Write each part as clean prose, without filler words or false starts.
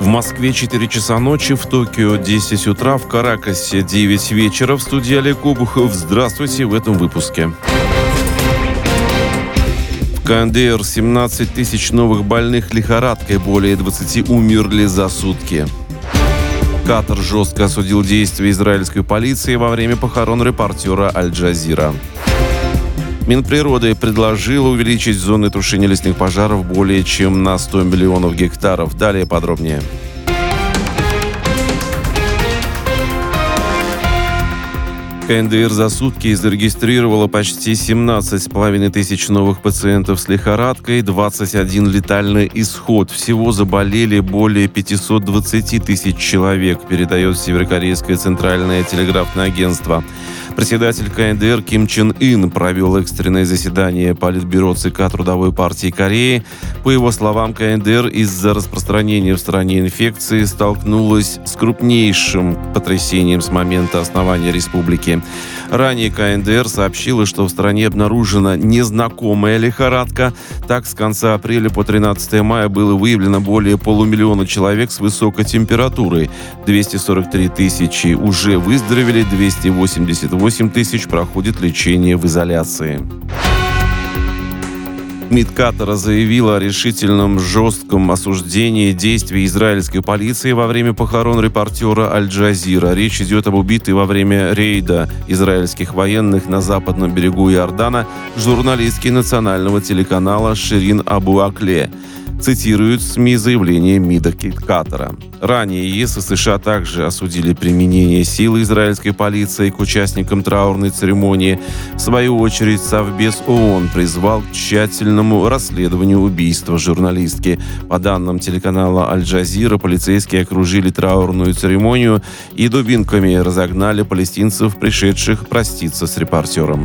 В Москве 4 часа ночи, в Токио 10 утра, в Каракасе 9 вечера. В студии Олег Обухов. Здравствуйте в этом выпуске. В КНДР 17 тысяч новых больных лихорадкой, более 20 умерли за сутки. Катар жестко осудил действия израильской полиции во время похорон репортера Аль-Джазира. Минприроды предложила увеличить зоны тушения лесных пожаров более чем на 100 миллионов гектаров. Далее подробнее. КНДР за сутки зарегистрировала почти 17,5 тысяч новых пациентов с лихорадкой, 21 летальный исход. Всего заболели более 520 тысяч человек, передает Северокорейское центральное телеграфное агентство. Председатель КНДР Ким Чен Ын провел экстренное заседание Политбюро ЦК Трудовой партии Кореи. По его словам, КНДР из-за распространения в стране инфекции столкнулась с крупнейшим потрясением с момента основания республики. Ранее КНДР сообщила, что в стране обнаружена незнакомая лихорадка. Так, с конца апреля по 13 мая было выявлено более полумиллиона человек с высокой температурой. 243 тысячи уже выздоровели, 288 тысяч проходит лечение в изоляции. МИД Катара заявила о решительном жестком осуждении действий израильской полиции во время похорон репортера Аль-Джазира. Речь идет об убитой во время рейда израильских военных на западном берегу Иордана журналистке национального телеканала Ширин Абу-Акле. Цитируют СМИ заявление МИДа Катара. Ранее ЕС и США также осудили применение силы израильской полиции к участникам траурной церемонии. В свою очередь, Совбез ООН призвал к тщательному расследованию убийства журналистки. По данным телеканала Аль-Джазира, полицейские окружили траурную церемонию и дубинками разогнали палестинцев, пришедших проститься с репортером.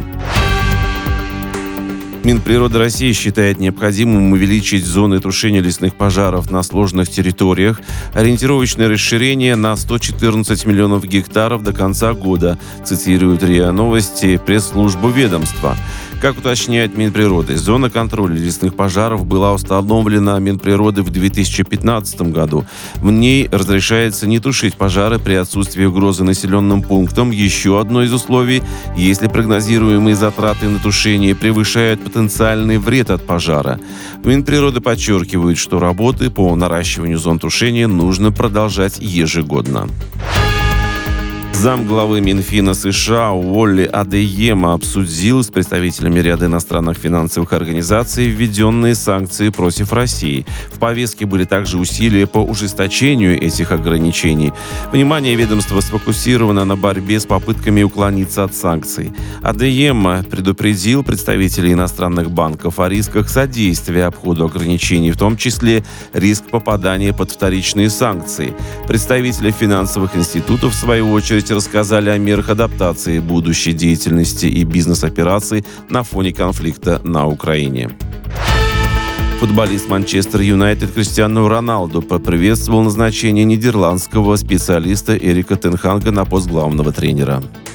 Минприроды России считает необходимым увеличить зоны тушения лесных пожаров на сложных территориях. Ориентировочное расширение на 114 миллионов гектаров до конца года, цитирует РИА Новости пресс-службу ведомства. Как уточняет Минприроды, зона контроля лесных пожаров была установлена Минприроды в 2015 году. В ней разрешается не тушить пожары при отсутствии угрозы населенным пунктам. Еще одно из условий, если прогнозируемые затраты на тушение превышают потенциальный вред от пожара. Минприроды подчеркивают, что работы по наращиванию зон тушения нужно продолжать ежегодно. Замглавы Минфина США Уолли Адейема обсудил с представителями ряда иностранных финансовых организаций введенные санкции против России. В повестке были также усилия по ужесточению этих ограничений. Внимание ведомства сфокусировано на борьбе с попытками уклониться от санкций. Адейема предупредил представителей иностранных банков о рисках содействия обходу ограничений, в том числе риск попадания под вторичные санкции. Представители финансовых институтов, в свою очередь, рассказали о мерах адаптации будущей деятельности и бизнес-операций на фоне конфликта на Украине. Футболист Манчестер Юнайтед Криштиану Роналду поприветствовал назначение нидерландского специалиста Эрика Тен Хага на пост главного тренера.